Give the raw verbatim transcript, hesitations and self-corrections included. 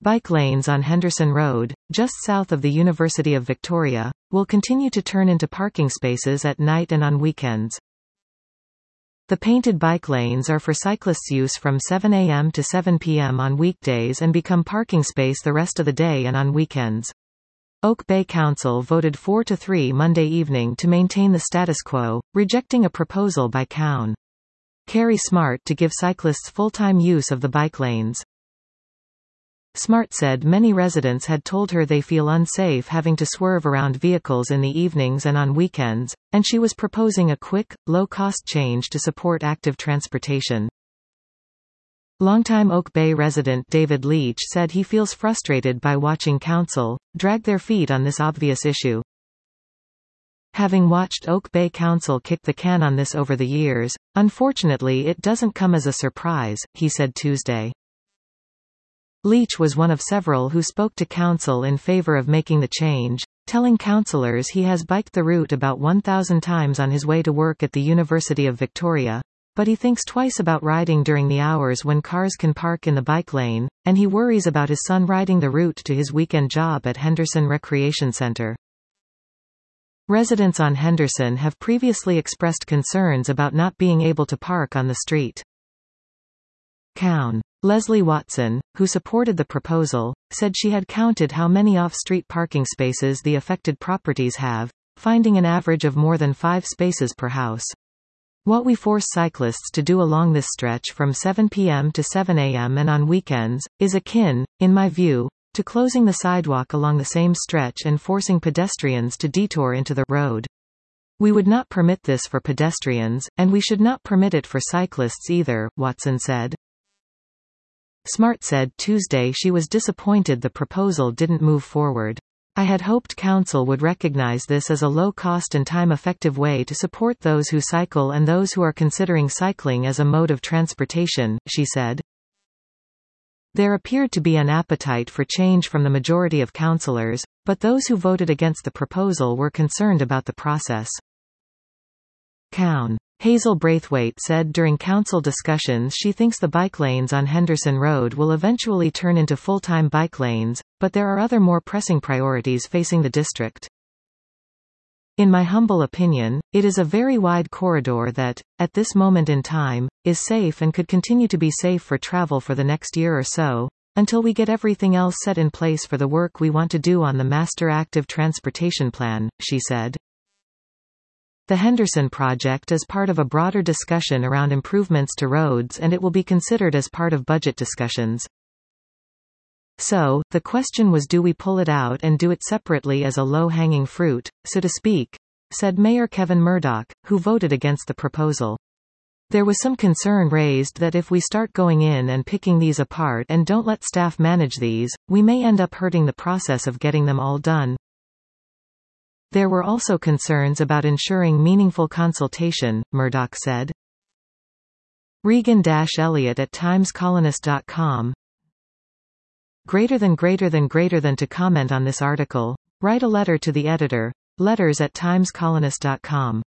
Bike lanes on Henderson Road, just south of the University of Victoria, will continue to turn into parking spaces at night and on weekends. The painted bike lanes are for cyclists' use from seven A M to seven P M on weekdays and become parking space the rest of the day and on weekends. Oak Bay Council voted four to three Monday evening to maintain the status quo, rejecting a proposal by Cown. Kerry Smart to give cyclists full-time use of the bike lanes. Smart said many residents had told her they feel unsafe having to swerve around vehicles in the evenings and on weekends, and she was proposing a quick, low-cost change to support active transportation. Longtime Oak Bay resident David Leach said he feels frustrated by watching council drag their feet on this obvious issue. Having watched Oak Bay Council kick the can on this over the years, unfortunately it doesn't come as a surprise, he said Tuesday. Leach was one of several who spoke to council in favor of making the change, telling councillors he has biked the route about one thousand times on his way to work at the University of Victoria, but he thinks twice about riding during the hours when cars can park in the bike lane, and he worries about his son riding the route to his weekend job at Henderson Recreation Centre. Residents on Henderson have previously expressed concerns about not being able to park on the street. Cown. Leslie Watson, who supported the proposal, said she had counted how many off-street parking spaces the affected properties have, finding an average of more than five spaces per house. What we force cyclists to do along this stretch from seven P M to seven A M and on weekends, is akin, in my view, to closing the sidewalk along the same stretch and forcing pedestrians to detour into the road. We would not permit this for pedestrians, and we should not permit it for cyclists either, Watson said. Smart said Tuesday she was disappointed the proposal didn't move forward. I had hoped council would recognize this as a low-cost and time-effective way to support those who cycle and those who are considering cycling as a mode of transportation, she said. There appeared to be an appetite for change from the majority of councillors, but those who voted against the proposal were concerned about the process. Cown. Hazel Braithwaite said during council discussions she thinks the bike lanes on Henderson Road will eventually turn into full-time bike lanes, but there are other more pressing priorities facing the district. In my humble opinion, it is a very wide corridor that, at this moment in time, is safe and could continue to be safe for travel for the next year or so, until we get everything else set in place for the work we want to do on the Master Active Transportation Plan, she said. The Henderson project is part of a broader discussion around improvements to roads and it will be considered as part of budget discussions. So, the question was, do we pull it out and do it separately as a low-hanging fruit, so to speak, said Mayor Kevin Murdoch, who voted against the proposal. There was some concern raised that if we start going in and picking these apart and don't let staff manage these, we may end up hurting the process of getting them all done. There were also concerns about ensuring meaningful consultation, Murdoch said. Regan-Elliott at times colonist dot com. Greater than greater than greater than to comment on this article, write a letter to the editor, letters at times colonist dot com.